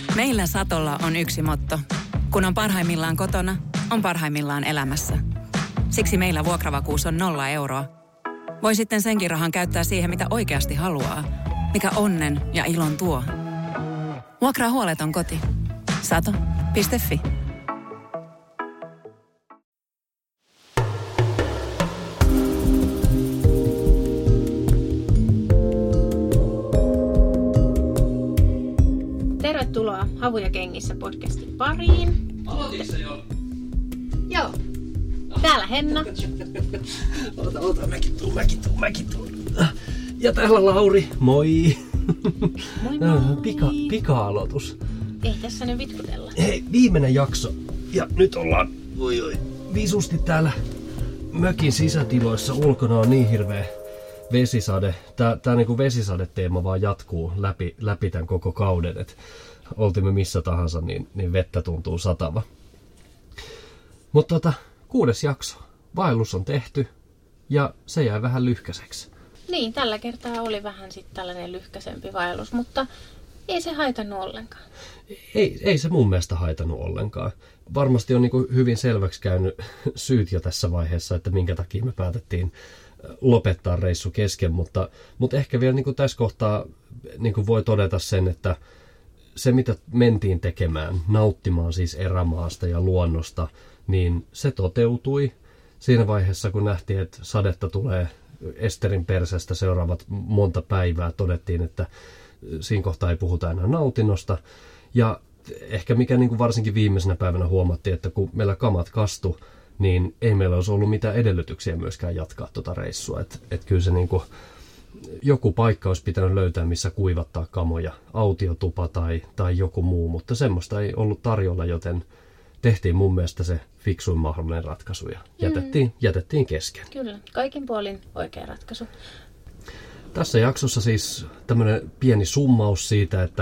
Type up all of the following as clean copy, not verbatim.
Meillä Satolla on yksi motto. Kun on parhaimmillaan kotona, on parhaimmillaan elämässä. Siksi meillä vuokravakuus on 0 euroa. Voi sitten senkin rahan käyttää siihen, mitä oikeasti haluaa. Mikä onnen ja ilon tuo. Vuokraa huoleton koti. Sato.fi. Tervetuloa Havuja kengissä podcastin pariin. Aloititko jo? Joo. Täällä Henna. Ota, mäkin tuun. Ja täällä Lauri, moi. Moi moi. Pika-aloitus. Ei tässä nyt vitkutella. Hei, viimeinen jakso. Ja nyt ollaan visusti täällä mökin sisätiloissa. Ulkona on niin hirveä vesisade. Tää niinku vesisadeteema vaan jatkuu läpi tämän koko kauden. Et oltiin me missä tahansa, niin vettä tuntuu satava. Mutta 6. jakso. Vaellus on tehty ja se jäi vähän lyhkäiseksi. Niin, tällä kertaa oli vähän sitten tällainen lyhkäisempi vaellus, mutta ei se haitannut ollenkaan. Ei se mun mielestä haitannut ollenkaan. Varmasti on niinku hyvin selväksi käynyt syyt jo tässä vaiheessa, että minkä takia me päätettiin lopettaa reissu kesken, mutta ehkä vielä niinku tässä kohtaa niinku voi todeta sen, että se mitä mentiin tekemään, nauttimaan siis erämaasta ja luonnosta, niin se toteutui siinä vaiheessa, kun nähtiin, että sadetta tulee Esterin persestä seuraavat monta päivää. Todettiin, että siinä kohtaa ei puhuta enää nautinnosta. Ja ehkä mikä niin kuin varsinkin viimeisenä päivänä huomattiin, että kun meillä kamat kastu, niin ei meillä olisi ollut mitään edellytyksiä myöskään jatkaa tuota reissua. Et kyllä se niin kuin, joku paikka olisi pitänyt löytää, missä kuivattaa kamoja, autiotupa tai joku muu, mutta semmoista ei ollut tarjolla, joten tehtiin mun mielestä se fiksuin mahdollinen ratkaisu ja jätettiin kesken. Kyllä, kaikin puolin oikea ratkaisu. Tässä jaksossa siis tämmöinen pieni summaus siitä, että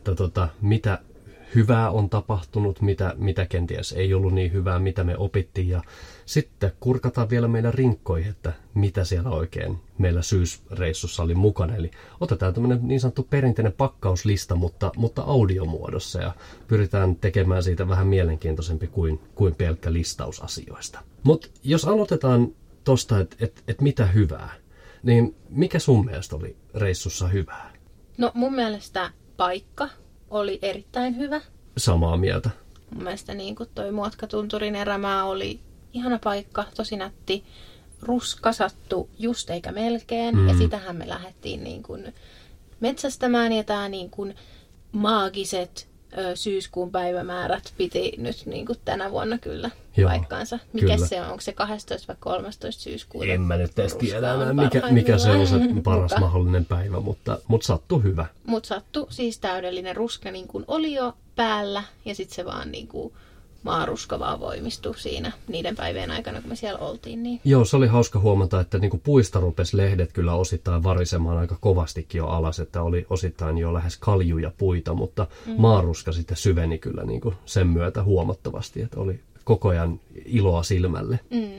mitä hyvää on tapahtunut, mitä kenties ei ollut niin hyvää, mitä me opittiin. Ja sitten kurkataan vielä meidän rinkkoihin, että mitä siellä oikein meillä syysreissussa oli mukana. Eli otetaan tämmöinen niin sanottu perinteinen pakkauslista, mutta audiomuodossa. Ja pyritään tekemään siitä vähän mielenkiintoisempi kuin pelkkä listaus asioista. Mutta jos aloitetaan tosta, että mitä hyvää, niin mikä sun mielestä oli reissussa hyvää? No mun mielestä paikka oli erittäin hyvä. Samaa mieltä. Mun mielestä niin kuin toi Muotkatunturin erämaa oli ihana paikka, tosi nätti. Ruska sattui just eikä melkein. Ja sitähän me lähdettiin niin kuin metsästämään. Ja tää niin kuin maagiset syyskuun päivämäärät piti nyt niin kuin tänä vuonna kyllä paikkaansa. Mikä se on? Onko se 12 vai 13 syyskuuta? En mä nyt edes tiedä, mikä se on se paras mahdollinen päivä, mutta sattui hyvä. Mutta sattui siis täydellinen ruska niin kuin oli jo päällä ja sitten se vaan niin kuin maaruska vaan voimistui siinä niiden päivien aikana, kun me siellä oltiin. Niin. Joo, se oli hauska huomata, että niin kuin puista rupesi lehdet kyllä osittain varisemaan aika kovastikin jo alas, että oli osittain jo lähes kaljuja puita, mutta maaruska sitten syveni kyllä niin kuin sen myötä huomattavasti, että oli koko ajan iloa silmälle.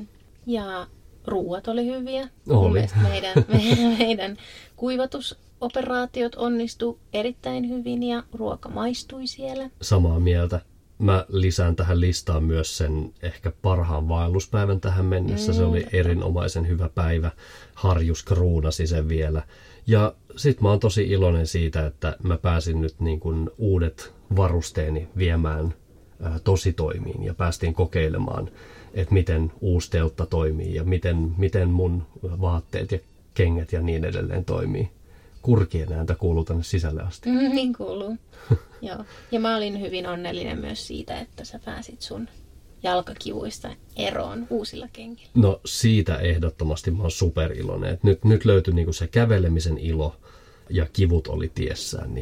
Ja ruuat oli hyviä. Oli. Meidän kuivatusoperaatiot onnistu erittäin hyvin ja ruoka maistui siellä. Samaa mieltä. Mä lisään tähän listaan myös sen ehkä parhaan vaelluspäivän tähän mennessä. Se oli erinomaisen hyvä päivä. Harjus kruunasi sen vielä. Ja sit mä oon tosi iloinen siitä, että mä pääsin nyt niin kuin uudet varusteeni viemään tositoimiin ja päästiin kokeilemaan, että miten uusi teltta toimii ja miten mun vaatteet ja kengät ja niin edelleen toimii. Kurkien ääntä kuuluu tänne sisälle asti. Niin kuuluu. Joo. Ja mä olin hyvin onnellinen myös siitä, että sä pääsit sun jalkakivuista eroon uusilla kengillä. No siitä ehdottomasti mä oon superiloinen. Nyt löytyi niinku se kävelemisen ilo ja kivut oli tiessään.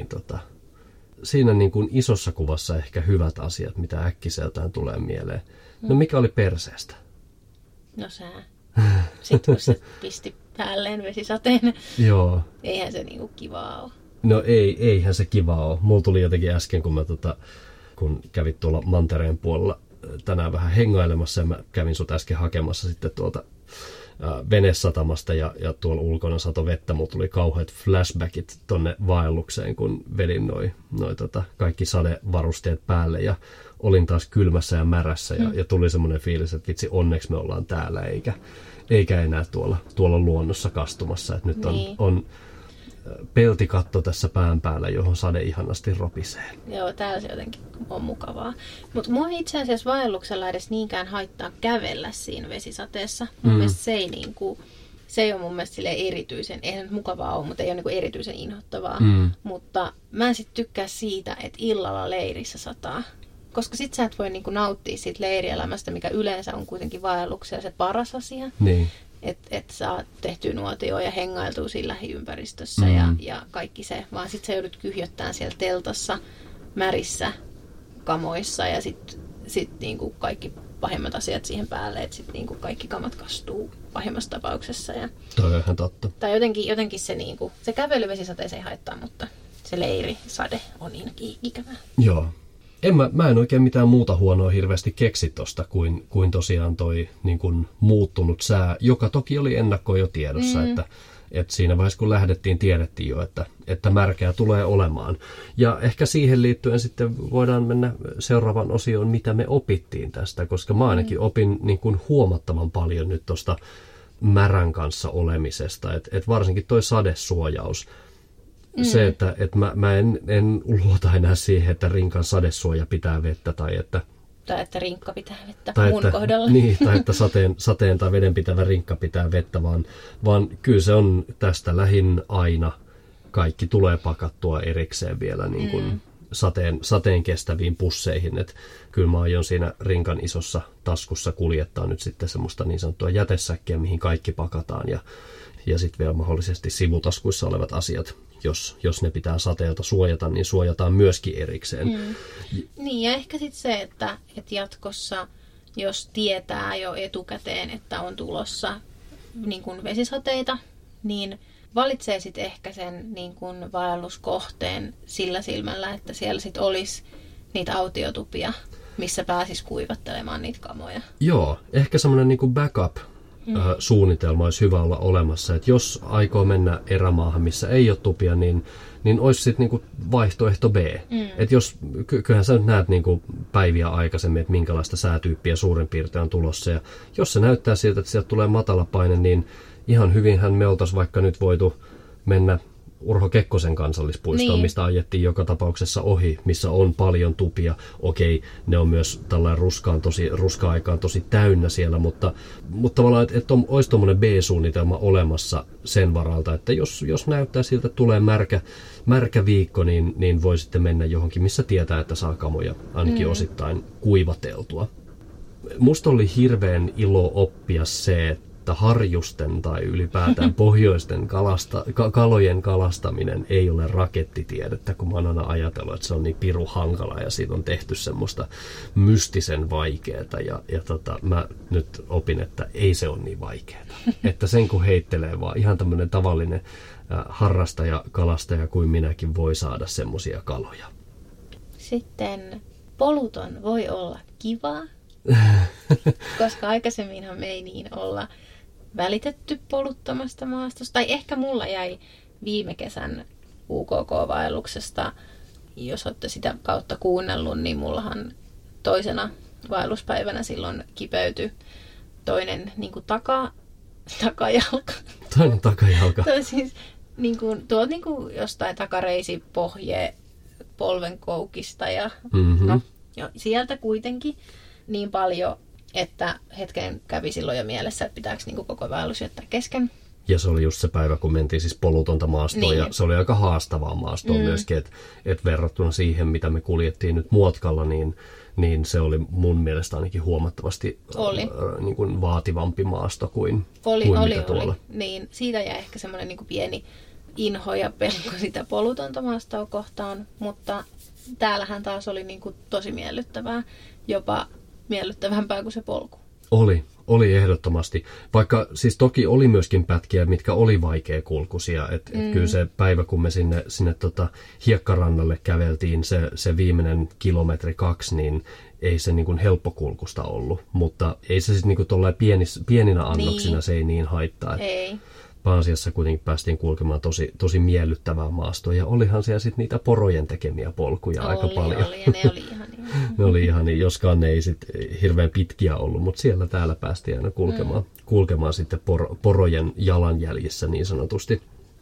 Siinä niin kuin isossa kuvassa ehkä hyvät asiat, mitä äkkiseltään tulee mieleen. No mikä oli perseestä? No sä. Sitten kun se pisti päälleen vesisateen. Joo. Eihän se niinku kivaa ole. No eihän se kivaa ole. Mulla tuli jotenkin äsken, kun kävit tuolla mantereen puolella tänään vähän hengailemassa ja mä kävin sut äsken hakemassa sitten tuolta venesatamasta ja tuolla ulkona sato vettä. Mulla tuli kauheat flashbackit tonne vaellukseen, kun vedin noi kaikki sadevarusteet päälle ja olin taas kylmässä ja märässä ja tuli semmoinen fiilis, että vitsi, onneksi me ollaan täällä eikä enää tuolla luonnossa kastumassa. Että nyt on peltikatto tässä pään päällä, johon sade ihanasti ropisee. Joo, täällä se jotenkin on mukavaa. Mutta mua itse asiassa vaelluksella edes niinkään haittaa kävellä siinä vesisateessa. Mun mielestä se ei ole mun mielestä erityisen, eihän nyt mukavaa ole, mutta ei ole niinku erityisen inhottavaa. Mutta mä en sitten tykkää siitä, että illalla leirissä sataa. Koska sit sä et voi niinku nauttia siitä leirielämästä, mikä yleensä on kuitenkin vaelluksella se paras asia. Niin. Että saa tehtyä nuotioa ja hengailtua siinä lähiympäristössä ja kaikki se. Vaan sit sä joudut kyhjöttämään siellä teltassa märissä kamoissa ja sit niinku kaikki pahimmat asiat siihen päälle. Että sit niinku kaikki kamat kastuu pahimmassa tapauksessa. Ja toi on ihan totta. Tai jotenkin se, niinku, se kävelyvesisateeseen ei haittaa, mutta se leirisade on niin ikävää. Joo. Mä en oikein mitään muuta huonoa hirveästi keksi tosta kuin tosiaan toi niin kuin muuttunut sää, joka toki oli ennakkoon jo tiedossa, että siinä vaiheessa kun lähdettiin tiedettiin jo, että märkää tulee olemaan. Ja ehkä siihen liittyen sitten voidaan mennä seuraavaan osioon, mitä me opittiin tästä, koska mä ainakin opin niin kuin huomattavan paljon nyt tosta märän kanssa olemisesta, että varsinkin toi sadesuojaus. Se, että mä en luota enää siihen, että rinkan sadesuoja pitää vettä tai että rinkka pitää vettä mun kohdalla. Niin, tai että sateen tai vedenpitävä rinkka pitää vettä, vaan kyllä se on tästä lähin aina. Kaikki tulee pakattua erikseen vielä niin kuin sateen kestäviin pusseihin. Et kyllä mä aion siinä rinkan isossa taskussa kuljettaa nyt sitten semmoista niin sanottua jätesäkkiä, mihin kaikki pakataan ja sitten vielä mahdollisesti sivutaskuissa olevat asiat. Jos ne pitää sateelta suojata, niin suojataan myöskin erikseen. Niin, ja ehkä sitten se, että jatkossa, jos tietää jo etukäteen, että on tulossa niin kun vesisateita, niin valitsee sitten ehkä sen niin kun vaelluskohteen sillä silmällä, että siellä sitten olisi niitä autiotupia, missä pääsisi kuivattelemaan niitä kamoja. Joo, ehkä semmoinen niin kuin backup suunnitelma olisi hyvä olla olemassa, että jos aikoo mennä erämaahan, missä ei ole tupia, niin olisi sitten niinku vaihtoehto B. Että jos, kyllähän sä nyt näet niinku päiviä aikaisemmin, että minkälaista säätyyppiä suurin piirtein on tulossa, ja jos se näyttää siltä, että sieltä tulee matalapaine, niin ihan hyvinhän me oltaisiin vaikka nyt voitu mennä Urho Kekkosen kansallispuistoon, mistä ajettiin joka tapauksessa ohi, missä on paljon tupia. Okei, ne on myös tällainen ruska-aikaan tosi täynnä siellä, mutta tavallaan, että olisi tuommoinen B-suunnitelma olemassa sen varalta, että jos näyttää siltä, että tulee märkä viikko, niin voi sitten mennä johonkin, missä tietää, että saa kamoja ainakin osittain kuivateltua. Musta oli hirveän ilo oppia se, että harjusten tai ylipäätään pohjoisten kalojen kalastaminen ei ole rakettitiedettä, kun mä oon aina ajatellut, että se on niin pirun hankala ja siitä on tehty semmoista mystisen vaikeeta ja mä nyt opin, että ei se ole niin vaikeeta. Että sen kun heittelee vaan ihan tämmöinen tavallinen harrastaja, kalastaja kuin minäkin voi saada semmoisia kaloja. Sitten poluton voi olla kivaa, koska aikaisemminhan me ei niin olla välitetty poluttomasta maastosta. Tai ehkä mulla jäi viime kesän UKK-vaelluksesta, jos olette sitä kautta kuunnellut, niin mullahan toisena vaelluspäivänä silloin kipeytyi toinen niin kuin takajalka. Toinen takajalka. Siis tuolta niin kuin jostain takareisipohje polvenkoukista ja sieltä kuitenkin niin paljon, että hetken kävi silloin jo mielessä, että pitääkö niin kuin koko vaellus jättää kesken. Ja se oli just se päivä, kun mentiin siis polutonta maastoa, ja se oli aika haastavaa maastoa myöskin, että verrattuna siihen, mitä me kuljettiin nyt muotkalla, niin se oli mun mielestä ainakin huomattavasti niin kuin vaativampi maasto kuin mitä tuolla. Niin, siitä jäi ehkä semmoinen niin kuin pieni inho ja pelko sitä polutonta maastoa kohtaan, mutta täällähän taas oli niin kuin tosi miellyttävää, jopa miellyttävämpää kuin se polku. Oli ehdottomasti. Vaikka siis toki oli myöskin pätkiä, mitkä oli vaikeakulkuisia. Kyllä se päivä, kun me sinne hiekkarannalle käveltiin se viimeinen 1-2 kilometriä, niin ei se niin kuin helppokulkusta ollut. Mutta ei se siis niin kuin pieninä annoksina se ei niin haittaa. Ei. Pääasiassa kuitenkin päästiin kulkemaan tosi miellyttävää maastoa. Ja olihan siellä sitten niitä porojen tekemiä polkuja aika paljon. Oli, ja ne oli ihania. Ne oli ihania, joskaan ne ei sitten hirveän pitkiä ollut, mutta siellä täällä päästiin aina kulkemaan sitten porojen jalanjäljissä niin sanotusti.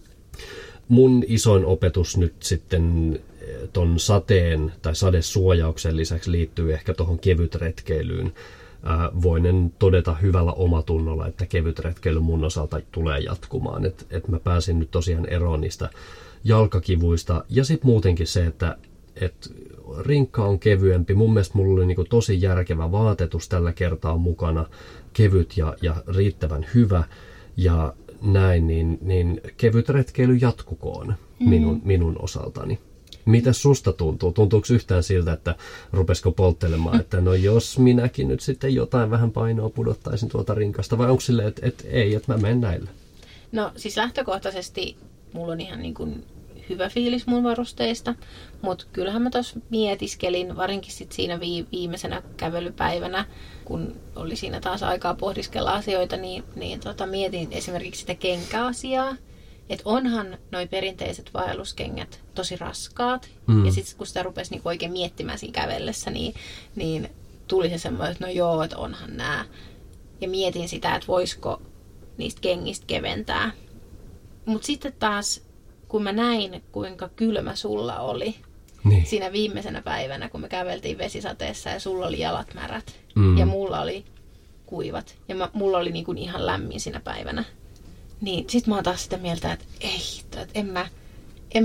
Mun isoin opetus nyt sitten ton sateen tai sadesuojauksen lisäksi liittyy ehkä tuohon kevytretkeilyyn. Voinen todeta hyvällä omatunnolla, että kevytretkeily mun osalta tulee jatkumaan. Et mä pääsin nyt tosiaan eroon niistä jalkakivuista. Ja sitten muutenkin se, että rinkka on kevyempi. Mun mielestä mulla oli niinku tosi järkevä vaatetus tällä kertaa mukana. Kevyt ja riittävän hyvä. Ja näin, niin kevytretkeily jatkukoon minun osaltani. Mitäs susta tuntuu? Tuntuuko yhtään siltä, että rupesiko polttelemaan, että no jos minäkin nyt sitten jotain vähän painoa pudottaisin tuolta rinkasta, vai onko silleen, että ei, että mä menen näillä? No siis lähtökohtaisesti mulla on ihan niin kuin hyvä fiilis mun varusteista, mutta kyllähän mä tuossa mietiskelin, varinkin sit siinä viimeisenä kävelypäivänä, kun oli siinä taas aikaa pohdiskella asioita, niin mietin esimerkiksi sitä kenkäasiaa. Että onhan noi perinteiset vaelluskengät tosi raskaat. Ja sitten kun sitä rupesi niinku oikein miettimään siinä kävellessä, niin tuli se semmoinen, että no joo, että onhan nämä. Ja mietin sitä, että voisiko niistä kengistä keventää. Mutta sitten taas, kun mä näin, kuinka kylmä sulla oli siinä viimeisenä päivänä, kun me käveltiin vesisateessa ja sulla oli jalat märät ja mulla oli kuivat. Ja mulla oli niinku ihan lämmin siinä päivänä. Niin sit mä oon taas sitä mieltä, että ei, että en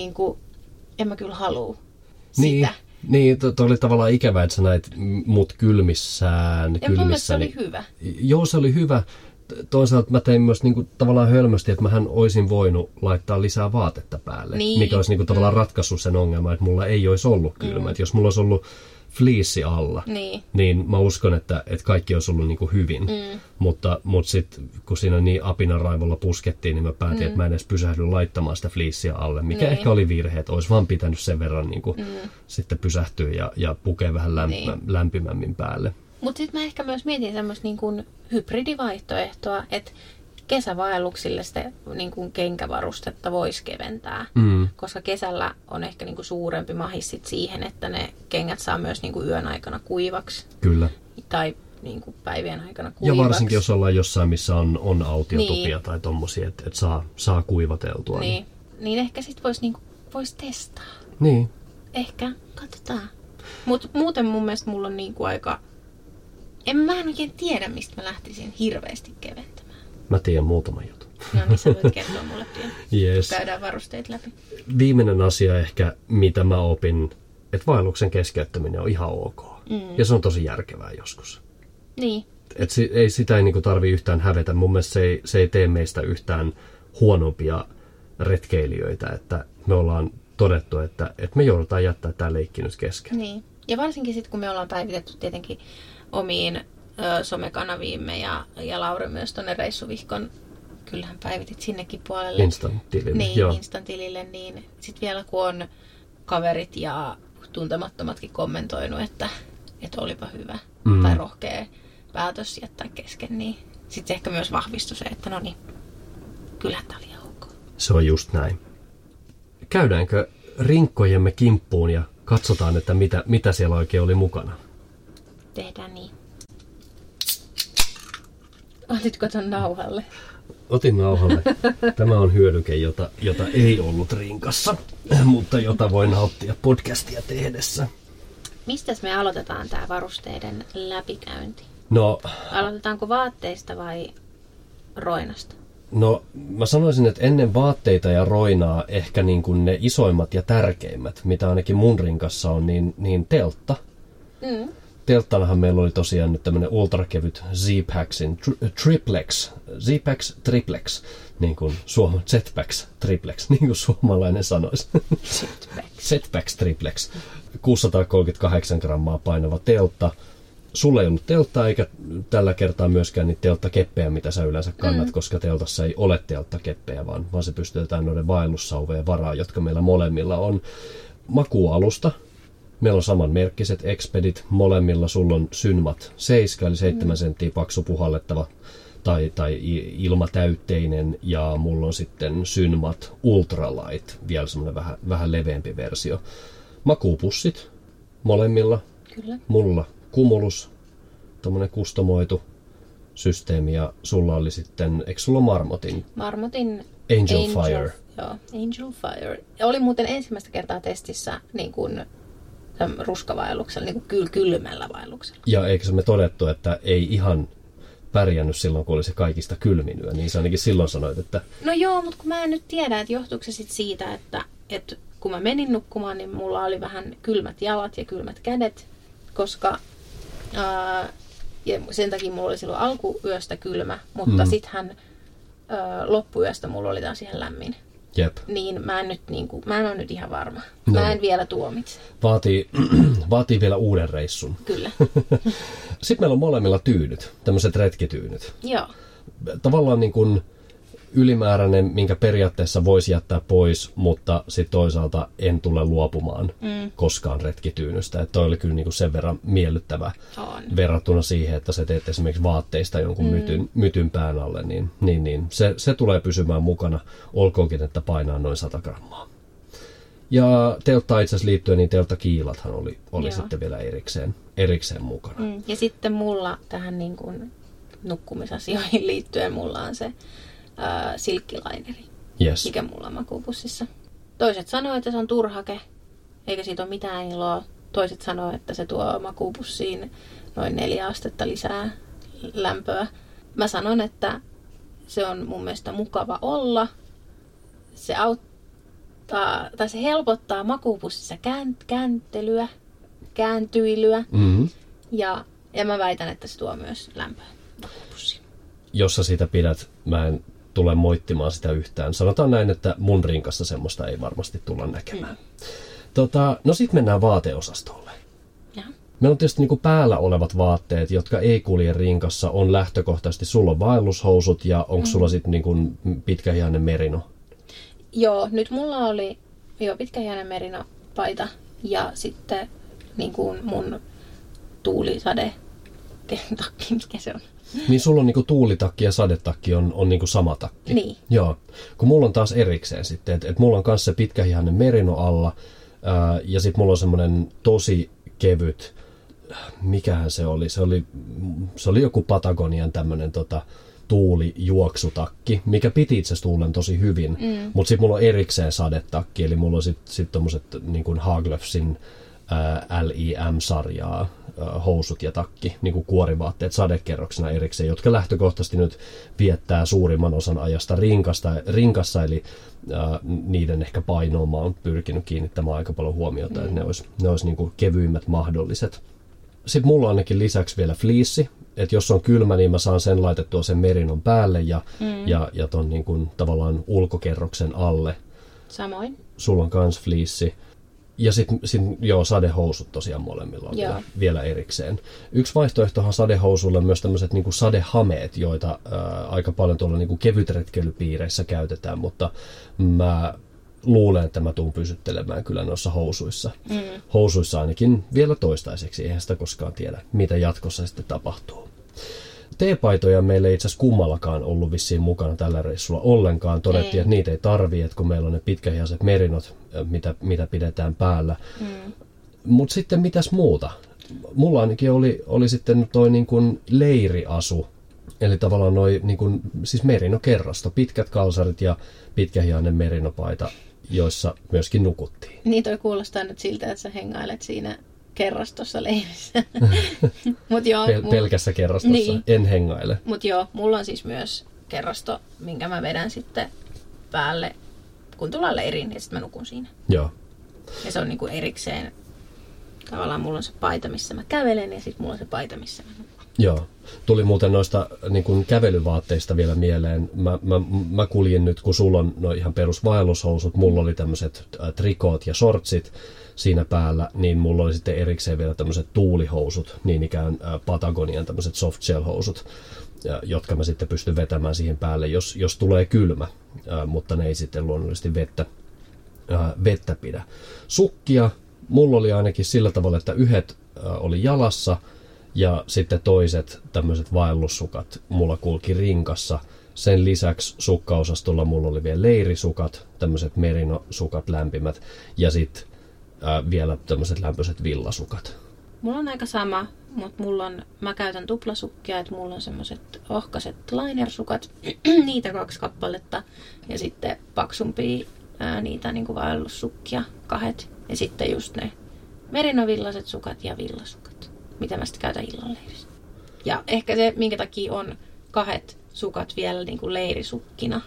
mä kyllä halua sitä. Niin, toi oli tavallaan ikävä, että sä näit mut kylmissään. Ja mun mielestä se oli hyvä. Joo, se oli hyvä. Toisaalta mä tein myös niinku tavallaan hölmösti, että mähän olisin voinut laittaa lisää vaatetta päälle. Niin. Mikä olisi niinku tavallaan ratkaissut sen ongelman, että mulla ei olisi ollut kylmä. Että jos mulla olisi ollut fliissi alla, niin mä uskon, että kaikki olisi ollut niinku hyvin. Mutta sitten kun siinä niin apinan raivolla puskettiin, niin mä päätin, että mä en edes pysähdy laittamaan sitä fliissiä alle. Mikä ehkä oli virhe, että olisi vaan pitänyt sen verran niinku sitten pysähtyä ja pukea vähän lämpimämmin päälle. Mutta sitten mä ehkä myös mietin semmoista niinku hybridivaihtoehtoa, että kesävaelluksille sitä niinku kenkävarustetta voisi keventää, koska kesällä on ehkä niinku suurempi mahis sit siihen, että ne kengät saa myös niinku yön aikana kuivaksi. Kyllä. Tai niinku päivien aikana kuivaksi. Ja varsinkin jos ollaan jossain, missä on autiotupia tai tommosia, että saa kuivateltua. Niin ehkä sit vois testaa. Niin. Ehkä, katsotaan. Mut muuten mun mielestä mulla on niinku aika... Mä en oikein tiedä, mistä mä lähtisin hirveästi keventämään. Mä tiedän muutaman jutun. No niin, sä voit kertoa mulle pian. Yes. Käydään varusteet läpi. Viimeinen asia ehkä, mitä mä opin, että vaelluksen keskeyttäminen on ihan ok. Ja se on tosi järkevää joskus. Niin. Sitä ei niinku tarvitse yhtään hävetä. Mun mielestä se ei tee meistä yhtään huonompia retkeilijöitä, että me ollaan todettu, että me joudutaan jättää tää leikki nyt kesken. Niin. Ja varsinkin sitten, kun me ollaan päivitetty tietenkin omiin somekanaviimme ja Lauri myös tuonne Reissuvihkon, kyllähän päivitit sinnekin puolelle. Instant-tilille. Niin, joo. Instant-tilille, niin sitten vielä kun on kaverit ja tuntemattomatkin kommentoinut, että olipa hyvä tai rohkea päätös jättää kesken, niin sitten ehkä myös vahvistui se, että no niin, kyllähän tämä oli ihan ok. Se on just näin. Käydäänkö rinkkojemme kimppuun ja katsotaan, että mitä siellä oikein oli mukana? Tehdään niin. Otitko ton nauhalle? Otin nauhalle. Tämä on hyödyke, jota ei ollut rinkassa, mutta jota voi nauttia podcastia tehdessä. Mistäs me aloitetaan tämä varusteiden läpikäynti? No, aloitetaanko vaatteista vai roinasta? No, mä sanoisin, että ennen vaatteita ja roinaa ehkä niin kuin ne isoimmat ja tärkeimmät, mitä ainakin mun rinkassa on, niin teltta. Telttanahan meillä oli tosiaan nyt tämmönen ultrakevyt Z-Packsin Z-Packs Triplex, niin kuin Z-Packs Triplex, niin kuin suomalainen sanoisi. Z-Packs Triplex. 638 grammaa painava teltta. Sulla ei ollut telttaa eikä tällä kertaa myöskään niitä telttakeppejä, mitä sä yleensä kannat, koska teltassa ei ole telttakeppejä, vaan se pystytetään noiden vaellussauveen varaan, jotka meillä molemmilla on. Makuualusta. Meillä on samanmerkkiset Expedit. Molemmilla sulla on Synmat 7, eli 7 senttiä paksu puhallettava tai ilmatäytteinen, ja mulla on sitten Synmat Ultralight, vielä semmoinen vähän leveämpi versio. Makuupussit molemmilla. Kyllä. Mulla Cumulus, tommonen kustomoitu systeemi, ja sulla oli sitten, eikö sulla Marmotin Angel Fire? Joo, Angel Fire. Ja oli muuten ensimmäistä kertaa testissä niin kuin ruskavaelluksella, niin kuin kylmällä vaelluksella. Ja eikö me todettu, että ei ihan pärjännyt silloin, kun oli se kaikista kylmin yö, niin sä ainakin silloin sanoit, että... No joo, mutta kun mä en nyt tiedä, että johtuuko se sitten siitä, että kun mä menin nukkumaan, niin mulla oli vähän kylmät jalat ja kylmät kädet, koska ja sen takia mulla oli silloin alkuyöstä kylmä, mutta sittenhän loppuyöstä mulla oli taas ihan lämmin. Jep. Niin mä en ole nyt ihan varma. No. Mä en vielä tuomitse. Vaatii vielä uuden reissun. Kyllä. Sitten meillä on molemmilla tyynyt, tämmöiset retkityynyt. Joo. Tavallaan niin kuin ylimääräinen, minkä periaatteessa voisi jättää pois, mutta sitten toisaalta en tule luopumaan koskaan retkityynystä. Että toi oli kyllä niin kuin sen verran miellyttävä verrattuna siihen, että sä teet esimerkiksi vaatteista jonkun mytyn pään alle. Niin. Se tulee pysymään mukana, olkoonkin, että painaa noin 100 grammaa. Ja telttaan itse asiassa liittyen, niin telttakiilathan oli sitten vielä erikseen mukana. Ja sitten mulla tähän niin kuin nukkumisasioihin liittyen mulla on se silkkilaineri, mikä mulla on makuupussissa. Toiset sanoo, että se on turhake, eikä siitä ole mitään iloa. Toiset sanoo, että se tuo makuupussiin noin 4 astetta lisää lämpöä. Mä sanon, että se on mun mielestä mukava olla. Se auttaa, tai se helpottaa makuupussissa kääntyilyä. Mm-hmm. Ja mä väitän, että se tuo myös lämpöä makuupussiin. Jos sä sitä pidät, mä en tule moittimaan sitä yhtään. Sanotaan näin, että mun rinkassa semmoista ei varmasti tulla näkemään. No sit mennään vaateosastolle. Ja. Meillä on tietysti niinku päällä olevat vaatteet, jotka ei kulje rinkassa, on lähtökohtaisesti, sulla on vaellushousut ja onko sulla sitten niinku pitkähihainen merino? Joo, nyt mulla oli pitkähihainen merino-paita ja sitten niinku mun tuulisade-takki, mikä se on? Niin sulla on niinku tuulitakki ja sadetakki on niinku sama takki. Niin. Joo. Kun mulla on taas erikseen sitten, että mulla on kanssa se pitkähihainen merino alla ja sitten mulla on semmoinen tosi kevyt, mikähän se oli? Se oli joku Patagonian tämmönen tuulijuoksutakki, mikä piti itse asiassa tuulen tosi hyvin. Mutta sitten mulla on erikseen sadetakki, eli mulla on sitten tommoset niinku Haglöfsin LIM-sarjaa housut ja takki, niin kuin kuorivaatteet sadekerroksena erikseen, jotka lähtökohtaisesti nyt viettää suurimman osan ajasta rinkassa, eli niiden ehkä painoon mä oon pyrkinyt kiinnittämään aika paljon huomiota, että ne olisi niin kuin kevyimmät mahdolliset. Sitten mulla on ainakin lisäksi vielä fleece, että jos on kylmä, niin mä saan sen laitettua sen merinon päälle ja ton niin kuin tavallaan ulkokerroksen alle. Samoin. Sulla on kans fleece. Ja sitten sadehousut tosiaan molemmilla on vielä erikseen. Yksi vaihtoehtohan sadehousuille on myös tämmöiset niinku sadehameet, joita aika paljon tuolla niinku kevytretkeilypiireissä käytetään, mutta mä luulen, että mä tuun pysyttelemään kyllä noissa housuissa. Housuissa ainakin vielä toistaiseksi, eihän sitä koskaan tiedä, mitä jatkossa sitten tapahtuu. Teepaitoja meillä ei itse asiassa kummallakaan ollut vissiin mukana tällä reissulla ollenkaan. Todettiin, että niitä ei tarvii, että kun meillä on ne pitkähihaiset merinot, mitä pidetään päällä. Mutta sitten mitäs muuta? Mulla ainakin oli sitten toi niin kuin leiriasu, eli tavallaan siis merinokerrasto, pitkät kalsarit ja pitkähihainen merinopaita, joissa myöskin nukuttiin. Niin toi kuulostaa nyt siltä, että sä hengailet siinä kerrastossa leirissä. Pelkässä kerrastossa, niin. En hengaile. Mutta joo, mulla on siis myös kerrasto, minkä mä vedän sitten päälle, kun tullaan leiriin, ja sitten mä nukun siinä. Joo. Ja se on niinku erikseen, tavallaan mulla on se paita, missä mä kävelen, ja sitten mulla on se paita, missä mä nukun. Joo. Tuli muuten noista niin kuin kävelyvaatteista vielä mieleen. Mä kuljin nyt, kun sulla on no ihan perusvaellushousut, mulla oli tämmöiset trikoot ja shortsit siinä päällä, niin mulla oli sitten erikseen vielä tämmöiset tuulihousut, niin ikään Patagonian tämmöiset soft shell housut, jotka mä sitten pystyn vetämään siihen päälle, jos tulee kylmä, mutta ne ei sitten luonnollisesti vettä pidä. Sukkia mulla oli ainakin sillä tavalla, että yhdet oli jalassa ja sitten toiset tämmöiset vaellussukat mulla kulki rinkassa. Sen lisäksi sukkaosastolla mulla oli vielä leirisukat, tämmöiset merinosukat lämpimät ja sitten vielä tämmöiset lämpöiset villasukat. Mulla on aika sama, mutta mä käytän tuplasukkia, että mulla on semmoiset ohkaiset linersukat, niitä 2 kappaletta ja sitten paksumpia niitä niin kuin vaellussukkia, 2. Ja sitten just ne merinovillaset sukat ja villasukat, mitä mä sitten käytän illanleirissä. Ja ehkä se, minkä takia on 2 sukat vielä niin kuin leirisukkina,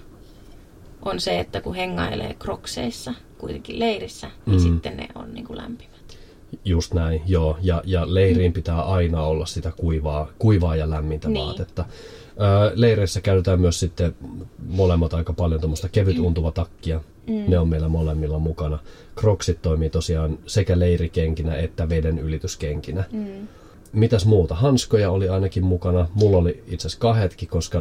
on se, että kun hengailee krokseissa, kuitenkin leirissä, niin sitten ne on niin kuin lämpimät. Just näin, joo. Ja leiriin pitää aina olla sitä kuivaa ja lämmintä vaatetta. Leireissä käytetään myös sitten molemmat aika paljon tuommoista kevyt untuva takkia. Ne on meillä molemmilla mukana. Crocsit toimii tosiaan sekä leirikenkinä että veden ylityskenkinä. Mitäs muuta? Hanskoja oli ainakin mukana. Mulla oli itse asiassa 2, koska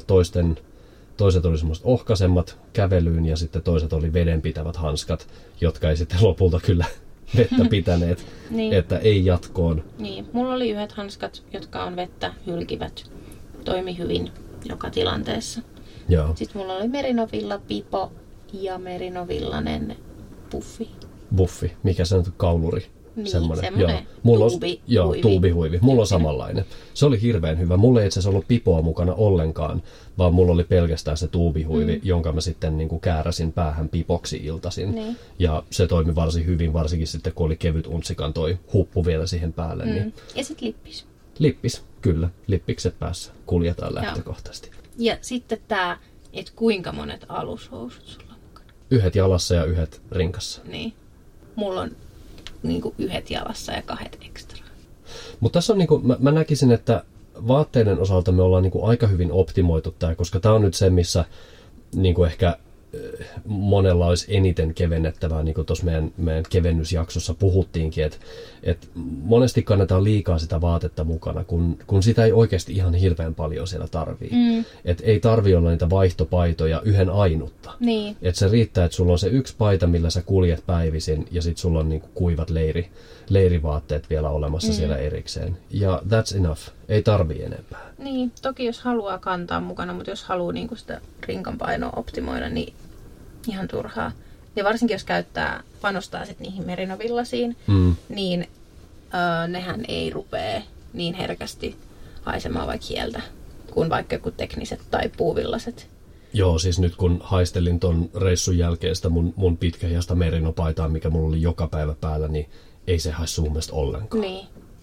toiset oli semmoiset ohkaisemmat kävelyyn ja sitten toiset oli vedenpitävät hanskat, jotka ei sitten lopulta kyllä vettä pitäneet, niin. Että ei jatkoon. Niin, mulla oli 1 hanskat, jotka on vettä hylkivät. Toimi hyvin joka tilanteessa. Joo. Sitten mulla oli merinovilla pipo ja merinovillainen puffi. Buffi, mikä se on, kauluri? Niin, semmoinen tuubihuivi. Joo, tuubihuivi. Mulla on samanlainen. Se oli hirveän hyvä. Mulla ei itse asiassa ollut pipoa mukana ollenkaan, vaan mulla oli pelkästään se tuubihuivi, jonka mä sitten niin kuin kääräsin päähän pipoksi iltaisin. Niin. Ja se toimi varsin hyvin, varsinkin sitten kun oli kevyt untsikan toi huppu vielä siihen päälle. Niin. Ja sitten lippis. Lippis, kyllä. Lippikset päässä kuljetaan lähtökohtaisesti. Ja sitten tämä, että kuinka monet alushousut sulla on mukana? 1 jalassa ja 1 rinkassa. Niin. Mulla on niinku 1 jalassa ja 2 ekstraa. Mutta tässä on niinku, mä näkisin, että vaatteiden osalta me ollaan niinku aika hyvin optimoitu tämä, koska tämä on nyt se, missä niinku ehkä monella olisi eniten kevennettävää, niin kuin tuossa meidän kevennysjaksossa puhuttiinkin, että monesti kannetaan liikaa sitä vaatetta mukana, kun sitä ei oikeasti ihan hirveän paljon siellä tarvii. Että ei tarvii olla niitä vaihtopaitoja 1 ainutta. Niin. Että se riittää, että sulla on se 1 paita, millä sä kuljet päivisin, ja sitten sulla on niinku kuivat leirivaatteet vielä olemassa siellä erikseen. Ja that's enough. Ei tarvii enempää. Niin, toki jos haluaa kantaa mukana, mutta jos haluaa niinku sitä rinkan painoa optimoida, niin ihan turhaa. Ja varsinkin jos panostaa sit niihin merinovillasiin, niin nehän ei rupee niin herkästi haisemaan vaikka hieltä kuin vaikka joku tekniset tai puuvillaset. Joo, siis nyt kun haistelin ton reissun jälkeen sitä mun pitkähiasta merinopaitaa, mikä mulla oli joka päivä päällä, niin ei se haissu mun mielestä ollenkaan. Niin.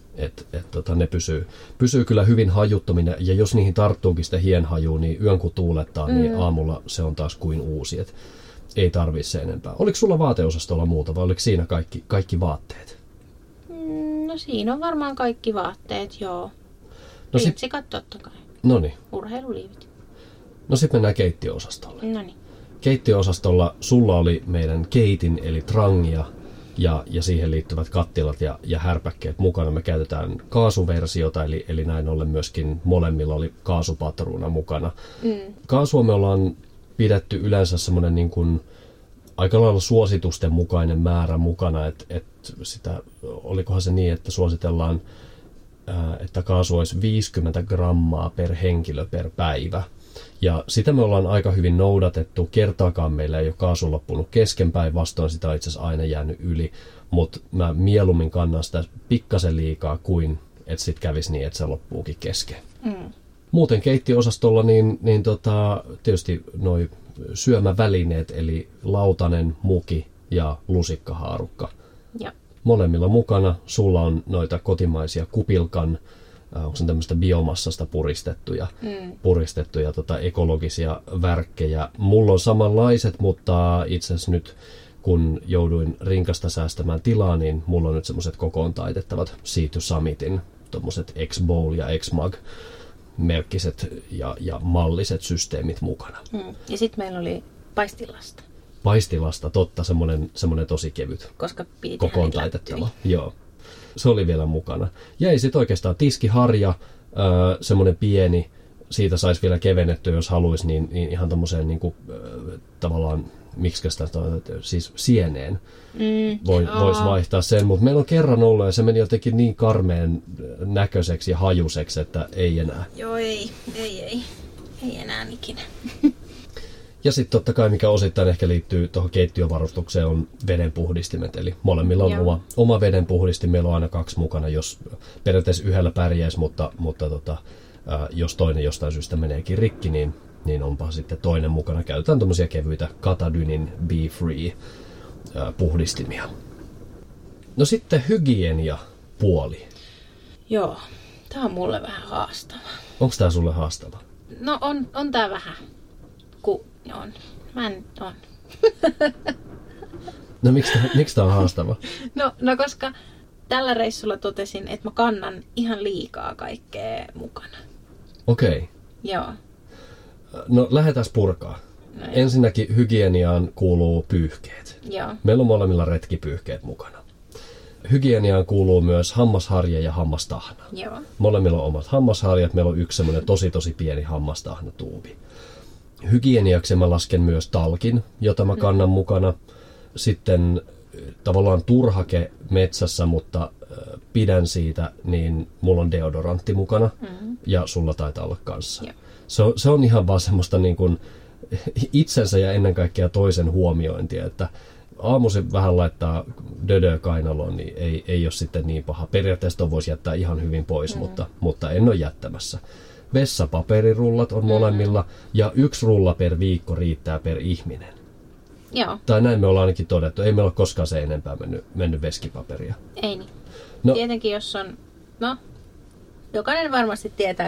Ne pysyy kyllä hyvin hajuttomina, ja jos niihin tarttuukin sitä hienhajua, niin yön kun tuulettaa, niin aamulla se on taas kuin uusi. Et ei tarvitse se enempää. Oliko sulla vaateosastolla muuta, vai oliko siinä kaikki vaatteet? No siinä on varmaan kaikki vaatteet, joo. No rintsikat totta kai. Noniin. Urheiluliivit. No sitten mennään keittiöosastolle. Noniin. Keittiöosastolla sulla oli meidän keitin, eli trangia, ja siihen liittyvät kattilat ja härpäkkeet mukana. Me käytetään kaasuversiota, eli näin ollen myöskin molemmilla oli kaasupatruuna mukana. Kaasua me ollaan pidetty yleensä semmoinen niin kuin aika lailla suositusten mukainen määrä mukana, että sitä, olikohan se niin, että suositellaan, että kaasu olisi 50 grammaa per henkilö per päivä. Ja sitä me ollaan aika hyvin noudatettu. Kertaakaan meillä ei ole kaasu loppunut kesken, päinvastoin sitä on itse asiassa aina jäänyt yli, mutta mä mieluummin kannan sitä pikkasen liikaa kuin että sit kävisi niin, että se loppuukin kesken. Muuten keittiöosastolla niin tietysti noi syömävälineet, eli lautanen, muki ja lusikkahaarukka. Ja. Molemmilla mukana. Sulla on noita kotimaisia Kupilkan, onko se tämmöistä biomassasta puristettuja ekologisia värkkejä. Mulla on samanlaiset, mutta itse asiassa nyt kun jouduin rinkasta säästämään tilaa, niin mulla on nyt semmoiset kokoon taitettavat Sea to Summitin tommoset X-Bowl ja X-Mag merkkiset ja malliset systeemit mukana. Ja sitten meillä oli paistilasta. Paistilasta, totta, semmoinen tosi kevyt. Koska piti kokoon taitettava. Joo. Se oli vielä mukana. Jäi sitten oikeastaan tiskiharja, semmoinen pieni, siitä saisi vielä kevennettyä, jos haluaisi, niin ihan tommoseen niinku, tavallaan, miksi sitä siis sieneen voisi vaihtaa sen, mutta meillä on kerran ollut ja se meni jotenkin niin karmeen näköiseksi ja hajuseksi, että ei enää. Joo, ei enää ikinä. Ja sitten totta kai, mikä osittain ehkä liittyy tuohon keittiövarustukseen, on vedenpuhdistimet. Eli molemmilla on oma vedenpuhdistin. Meillä on aina 2 mukana, jos periaatteessa yhdellä pärjäisi, mutta jos toinen jostain syystä meneekin rikki, niin onpa sitten toinen mukana. Käytetään tuommoisia kevyitä Katadynin Be Free puhdistimia. No sitten hygienia-puoli. Joo, tää on mulle vähän haastava. Onko tää sulle haastava? No on tää vähän. On. On. No miksi tää on haastava? No koska tällä reissulla totesin, että mä kannan ihan liikaa kaikkea mukana. Okei. Okay. Joo. No lähdetään purkaa. No, ensinnäkin hygieniaan kuuluu pyyhkeet. Joo. Meillä on molemmilla retkipyyhkeet mukana. Hygieniaan kuuluu myös hammasharja ja hammastahna. Joo. Molemmilla on omat hammasharjat. Meillä on yksi semmoinen tosi pieni hammastahnatuubi. Hygieniaksi mä lasken myös talkin, jota mä kannan mukana. Sitten tavallaan turhake metsässä, mutta pidän siitä, niin mulla on deodorantti mukana ja sulla taitaa olla kanssa. Se on ihan vaan semmoista niin kuin itsensä ja ennen kaikkea toisen huomiointia, että aamuisin vähän laittaa dödö kainaloon, niin ei ole sitten niin paha. Periaatteessa voisi jättää ihan hyvin pois, mutta en ole jättämässä. Vessapaperirullat on molemmilla ja 1 rulla per viikko riittää per ihminen. Joo. Tai näin me ollaan ainakin todettu. Ei meillä ole koskaan se enempää mennyt veskipaperia. Ei niin. No. Tietenkin jos on, jokainen varmasti tietää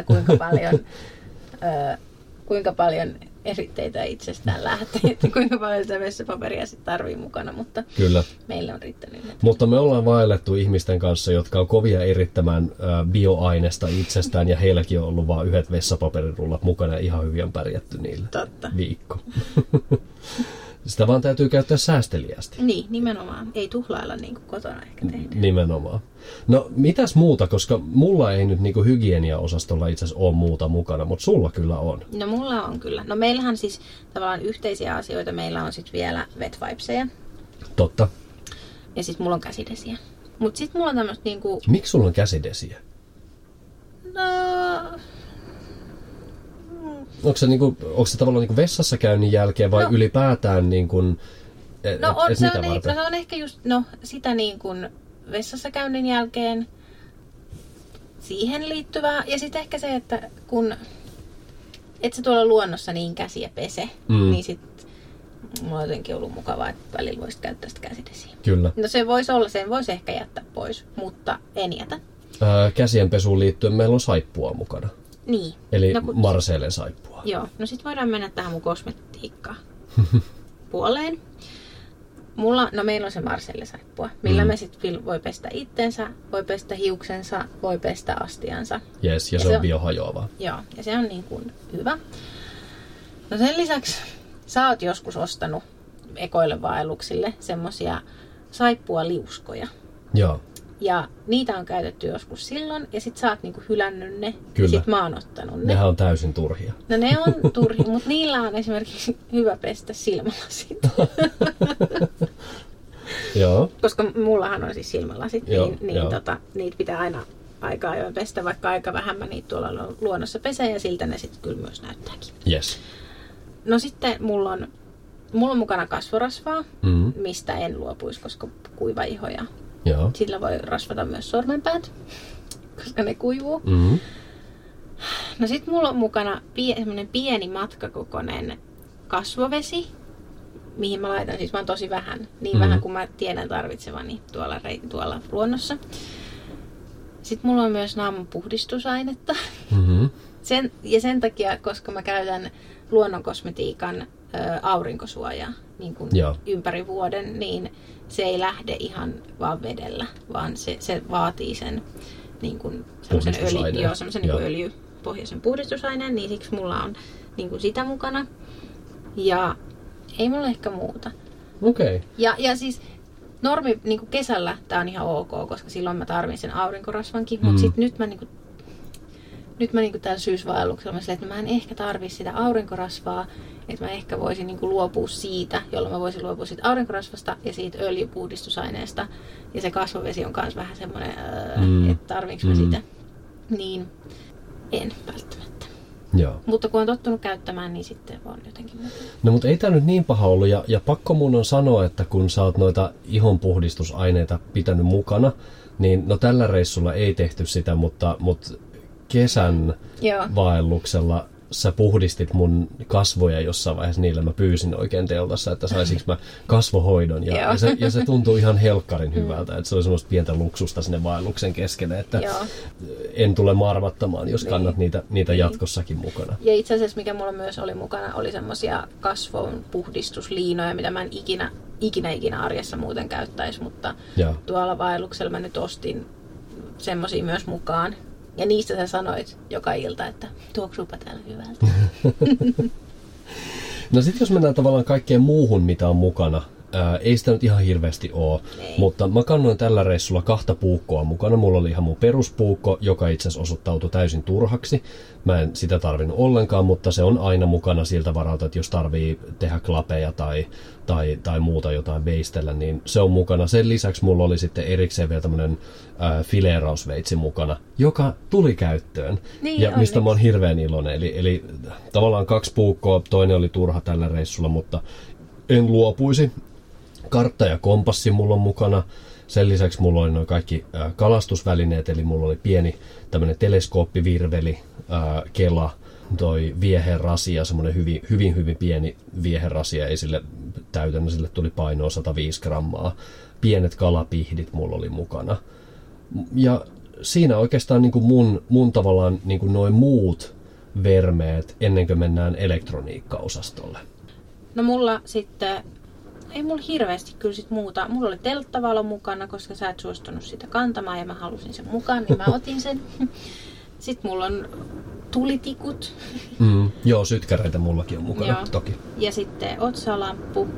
kuinka paljon eritteitä itsestään lähtee, että kuinka paljon sitä vessapaperia sitten tarvii mukana, mutta kyllä. Meillä on riittänyt. Mutta me ollaan vaellettu ihmisten kanssa, jotka on kovia erittämään bioainesta itsestään ja heilläkin on ollut vain 1 vessapaperirullat mukana ja ihan hyvin on pärjätty niillä. Totta. Viikko. Sitä vaan täytyy käyttää säästeliästi. Niin, nimenomaan. Ei tuhlailla niin kuin kotona ehkä tehdä. Nimenomaan. No, mitäs muuta, koska mulla ei nyt niinku hygienia-osastolla itse asiassa ole muuta mukana, mutta sulla kyllä on. No, mulla on kyllä. No, meillähän siis tavallaan yhteisiä asioita. Meillä on sitten vielä wet wipeseja. Totta. Ja sitten mulla on käsidesiä. Mutta sitten mulla on tämmöistä niinku... Miksi sulla on käsidesiä? No... Onko se tavallaan niinku vessassa käynnin jälkeen vai ylipäätään niin kuin, se on ehkä just sitä niin kuin vessassa käynnin jälkeen siihen liittyvää. Ja sitten ehkä se, että kun et sä tuolla luonnossa niin käsiä pese, niin sitten mulla on jotenkin ollut mukavaa, että välillä voisit käyttää sitä käsidesiä. Kyllä. No se voisi olla, sen voisi ehkä jättää pois, mutta en jätä. Käsienpesuun liittyen meillä on saippua mukana. Niin. Eli Marseillen saippua. Joo, no sit voidaan mennä tähän mun kosmetiikkaan puoleen. Meillä on se Marseillen saippua, millä me sit voi pestä itsensä, voi pestä hiuksensa, voi pestä astiansa. Yes, ja se on biohajoava. Joo, ja se on niin kuin hyvä. No sen lisäksi sä oot joskus ostanut ekoille vaelluksille semmosia saippua-liuskoja. Joo. Ja niitä on käytetty joskus silloin, ja sit sä oot niinku hylännyt ne, kyllä. Ja sit mä oon ottanut ne. Nehän on täysin turhia. No ne on turhia, mutta niillä on esimerkiksi hyvä pestä silmälasit. Joo. Koska mullahan on siis silmälasit, joo, niitä pitää aina aika ajoin pestä, vaikka aika vähän mä niitä tuolla luonnossa pesee, ja siltä ne sitten kyllä myös näyttääkin. Yes. No sitten mulla on mukana kasvorasvaa, mistä en luopuisi, koska kuiva iho ja joo. Sillä voi rasvata myös sormenpäät, koska ne kuivuu. No sit mulla on mukana semmonen pieni matkakokoinen kasvovesi, mihin mä laitan siis vaan tosi vähän. Niin vähän kuin mä tiedän tarvitsevani tuolla luonnossa. Sitten mulla on myös naaman puhdistusainetta. Sen takia, koska mä käytän luonnonkosmetiikan aurinkosuojaa niin kuin ympäri vuoden, niin se ei lähde ihan vaan vedellä, vaan se vaatii sen niin kuin semmoisen niin kuin öljypohjaisen puhdistusaineen, niin siksi mulla on niin kuin sitä mukana. Ja ei mulla ehkä muuta. Okei. Ja siis normi niin kuin kesällä tää on ihan ok, koska silloin mä tarvin sen aurinkorasvankin, mutta sit nyt mä tällä syysvaelluksella mä silleen, että mä en ehkä tarvi sitä aurinkorasvaa, että mä ehkä voisin niin kuin luopua siitä, jolloin mä voisin luopua siitä aurinkorasvasta ja siitä öljypuhdistusaineesta. Ja se kasvovesi on myös vähän semmoinen, että tarviinko mä sitä. Niin en välttämättä. Joo. Mutta kun on tottunut käyttämään, niin sitten on jotenkin muuta. No mutta ei tää nyt niin paha ollut ja pakko mun on sanoa, että kun sä oot noita ihonpuhdistusaineita pitänyt mukana, niin no tällä reissulla ei tehty sitä, mutta kesän vaelluksella sä puhdistit mun kasvoja jossain vaiheessa niillä. Mä pyysin oikein teltassa, että saisinko mä kasvohoidon. Ja se tuntui ihan helkkarin hyvältä. Että se oli semmoista pientä luksusta sinne vaelluksen keskelle, että en tule marvattamaan, jos kannat niitä jatkossakin mukana. Ja itse asiassa mikä mulla myös oli mukana, oli semmosia kasvon puhdistusliinoja, mitä mä en ikinä arjessa muuten käyttäisi. Mutta tuolla vaelluksella mä nyt ostin semmosia myös mukaan. Ja niistä sä sanoit joka ilta, että tuoksuupa täällä hyvältä. No sit jos mennään tavallaan kaikkeen muuhun, mitä on mukana. Ei sitä nyt ihan hirveästi ole, mutta mä kannoin tällä reissulla 2 puukkoa mukana. Mulla oli ihan mun peruspuukko, joka itse asiassa osoittautui täysin turhaksi. Mä en sitä tarvinnut ollenkaan, mutta se on aina mukana siltä varalta, että jos tarvii tehdä klapeja tai muuta jotain veistellä, niin se on mukana. Sen lisäksi mulla oli sitten erikseen vielä tämmönen fileerausveitsi mukana, joka tuli käyttöön. Niin, ja mistä mä oon hirveän iloinen. Eli tavallaan 2 puukkoa, toinen oli turha tällä reissulla, mutta en luopuisi. Kartta ja kompassi mulla on mukana. Sen lisäksi mulla oli noin kaikki kalastusvälineet, eli mulla oli pieni tämmönen teleskooppivirveli, kela, toi vieherasia, semmoinen hyvin pieni vieherasia, ei sille täytännä, sille tuli painoa 105 grammaa. Pienet kalapihdit mulla oli mukana. Ja siinä oikeastaan niin kuin mun tavallaan niin kuin noin muut vermeet ennen kuin mennään elektroniikkaosastolle. No mulla sitten, ei mulla hirveästi kyllä sit muuta. Mulla oli telttavalo mukana, koska sä et suostunut sitä kantamaan ja mä halusin sen mukaan, niin mä otin sen. Sitten mulla on tulitikut. Joo, sytkäreitä mullakin on mukana, toki. Ja sitten otsalamppu.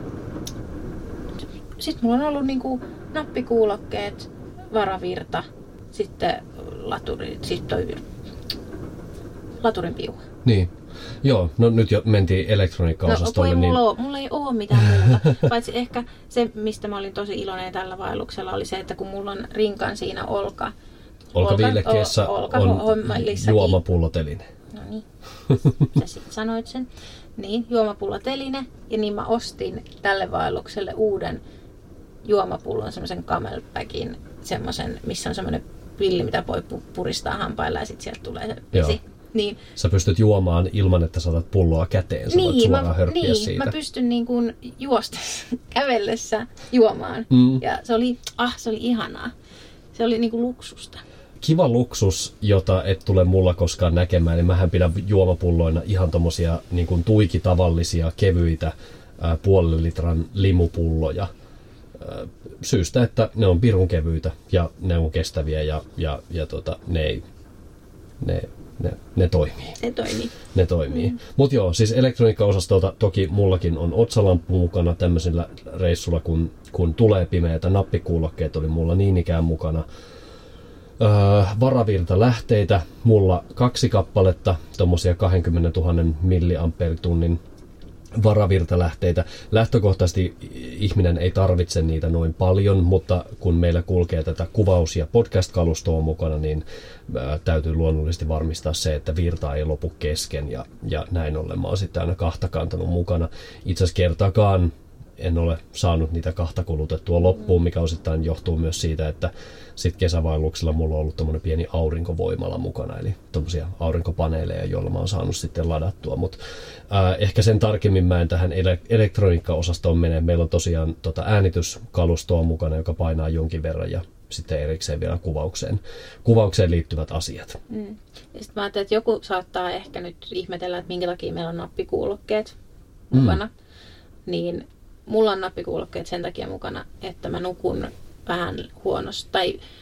Sitten mulla on ollut niinku nappikuulokkeet, varavirta, sitten laturin piuha. Niin. Joo, no nyt jo mentiin elektroniikkaosastolle. No mulla ei oo mitään muuta. Paitsi ehkä se, mistä mä olin tosi iloinen tällä vaelluksella, oli se, että kun mulla on rinkan siinä olkaviilekkeessä on juomapulloteline. No niin, sä sit sanoit sen. Niin, juomapulloteline. Ja niin mä ostin tälle vaellukselle uuden juomapullon, semmoisen camelbackin, semmoisen, missä on semmoinen pilli, mitä voi puristaa hampailla ja sit sieltä tulee se vesi. Niin. Sä pystyt juomaan ilman, että saatat pulloa käteen. Sä voit suoraan hörppiä siitä. Mä pystyn niin kuin juostessa, kävellessä juomaan. Ja se oli ihanaa. Se oli niin kuin luksusta. Kiva luksus, jota et tule mulla koskaan näkemään. Niin mähän pidän juomapulloina ihan tommosia niin kuin tuikitavallisia, kevyitä 0,5 litran limupulloja. Syystä, että ne on pirun kevyitä ja ne on kestäviä ja ne toimii. Ne toimii. Mut joo, siis elektroniikkaosastolta toki mullakin on otsalamppu mukana tämmöisellä reissulla, kun tulee pimeätä. Nappikuulokkeet oli mulla niin ikään mukana. Varavirtalähteitä mulla 2 kappaletta, tommosia 20 000 milliampeeritunnin varavirtalähteitä. Lähtökohtaisesti ihminen ei tarvitse niitä noin paljon, mutta kun meillä kulkee tätä kuvaus- ja podcast-kalustoa mukana, niin täytyy luonnollisesti varmistaa se, että virta ei lopu kesken ja näin ollen mä oon sitten aina 2 kantanut mukana. Itse asiassa kertaakaan en ole saanut niitä 2 kulutettua loppuun, mikä osittain johtuu myös siitä, että sitten kesävaelluksella mulla on ollut tommonen pieni aurinkovoimala mukana, eli tommosia aurinkopaneeleja, joilla mä oon saanut sitten ladattua, mutta ehkä sen tarkemmin mä en tähän elektroniikkaosastoon mene. Meillä on tosiaan äänityskalustoa mukana, joka painaa jonkin verran ja sitten erikseen vielä kuvaukseen liittyvät asiat. Ja sitten mä ajattelin, että joku saattaa ehkä nyt ihmetellä, että minkä takia meillä on nappikuulokkeet mukana, niin mulla on nappikuulokkeet sen takia mukana, että mä nukun vähän huonosti, tai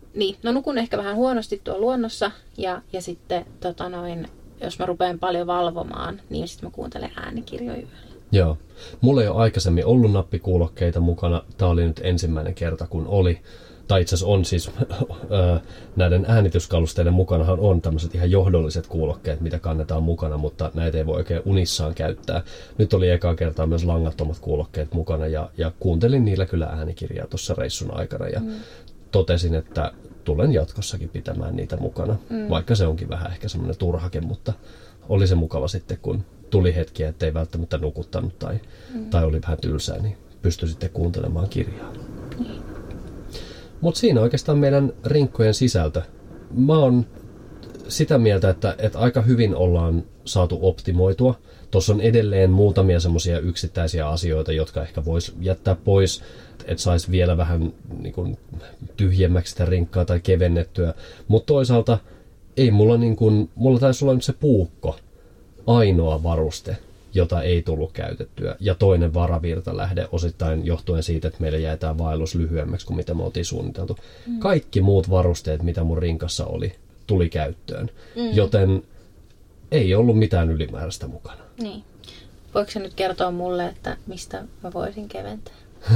Niin, no nukun ehkä vähän huonosti tuolla luonnossa ja sitten jos mä rupean paljon valvomaan, niin sitten mä kuuntelen äänikirjoja yöllä. Joo. Mulla ei ole aikaisemmin ollut nappikuulokkeita mukana. Tämä oli nyt ensimmäinen kerta, kun oli. Tai itse asiassa on siis näiden äänityskalusteiden mukanahan on tämmöiset ihan johdolliset kuulokkeet, mitä kannetaan mukana, mutta näitä ei voi oikein unissaan käyttää. Nyt oli ekaa kertaa myös langattomat kuulokkeet mukana ja kuuntelin niillä kyllä äänikirjaa tuossa reissun aikana ja totesin, että tulen jatkossakin pitämään niitä mukana, vaikka se onkin vähän ehkä semmoinen turhake, mutta oli se mukava sitten, kun tuli hetkiä, ettei välttämättä nukuttanut tai oli vähän tylsää, niin pystyi sitten kuuntelemaan kirjaa. Mutta siinä oikeastaan meidän rinkkojen sisältö. Mä oon sitä mieltä, että aika hyvin ollaan saatu optimoitua. Tuossa on edelleen muutamia semmoisia yksittäisiä asioita, jotka ehkä voisi jättää pois, että saisi vielä vähän niin kuin tyhjemmäksi sitä rinkkaa tai kevennettyä. Mutta toisaalta ei mulla taisi olla nyt se puukko ainoa varuste, jota ei tullut käytettyä, ja toinen varavirtalähde osittain johtuen siitä, että meillä jäi tämä vaellus lyhyemmäksi kuin mitä me oltiin suunniteltu. Kaikki muut varusteet, mitä mun rinkassa oli, tuli käyttöön, joten ei ollut mitään ylimääräistä mukana. Niin. Voiko sä nyt kertoa mulle, että mistä mä voisin keventää?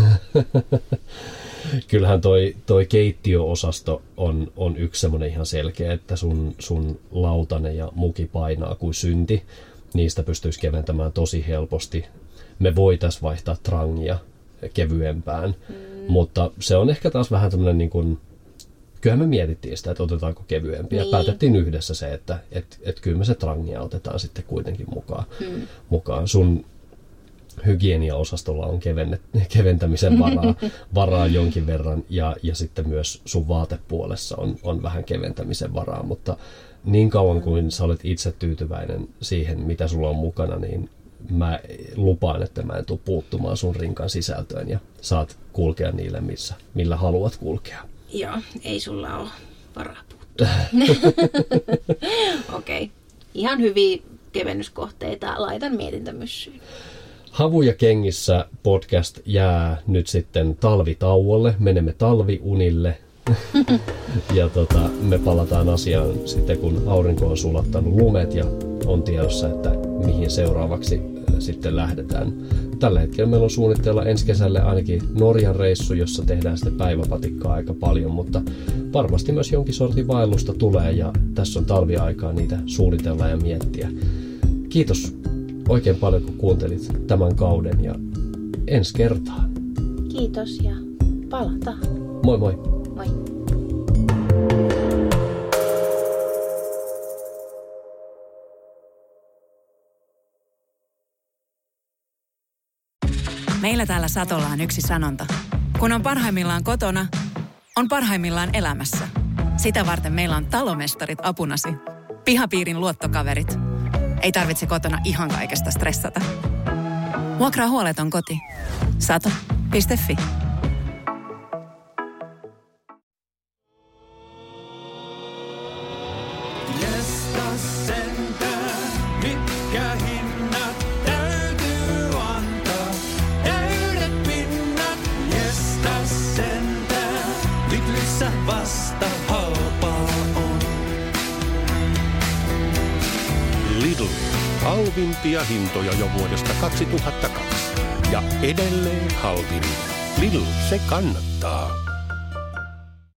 Kyllähän toi keittiöosasto on yksi semmoinen ihan selkeä, että sun lautanen ja muki painaa kuin synti. Niistä pystyisi keventämään tosi helposti. Me voitaisiin vaihtaa trangia kevyempään, mutta se on ehkä taas vähän tämmöinen niin kuin, kyllähän me mietittiin sitä, että otetaanko kevyempiä. Niin. Päätettiin yhdessä se, että kyllä me se trangia otetaan sitten kuitenkin mukaan. Sun hygieniaosastolla on keventämisen varaa jonkin verran ja sitten myös sun vaatepuolessa on vähän keventämisen varaa, mutta niin kauan kuin sä olet itse tyytyväinen siihen, mitä sulla on mukana, niin mä lupaan, että mä en tule puuttumaan sun rinkan sisältöön ja saat kulkea niille, millä haluat kulkea. Joo, ei sulla ole varaa puuttua. Okei. Ihan hyviä kevennyskohteita. Laitan mietintämyssyyn. Havuja kengissä podcast jää nyt sitten talvitauolle. Menemme talviunille. Ja me palataan asiaan sitten, kun aurinko on sulattanut lumet ja on tiedossa, että mihin seuraavaksi sitten lähdetään. Tällä hetkellä meillä on suunnitteilla ensi kesälle ainakin Norjan reissu, jossa tehdään sitten päiväpatikkaa aika paljon, mutta varmasti myös jonkin sortin vaellusta tulee ja tässä on talviaikaa niitä suunnitella ja miettiä. Kiitos oikein paljon, kun kuuntelit tämän kauden ja ensi kertaan. Kiitos ja palataan. Moi moi. Moi. Meillä täällä Satolla on yksi sanonta. Kun on parhaimmillaan kotona, on parhaimmillaan elämässä. Sitä varten meillä on talomestarit apunasi. Pihapiirin luottokaverit. Ei tarvitse kotona ihan kaikesta stressata. Vuokraa huoleton koti. Sato.fi. Lidl. Halvimpia hintoja jo vuodesta 2002. Ja edelleen halvin. Lidl, se kannattaa.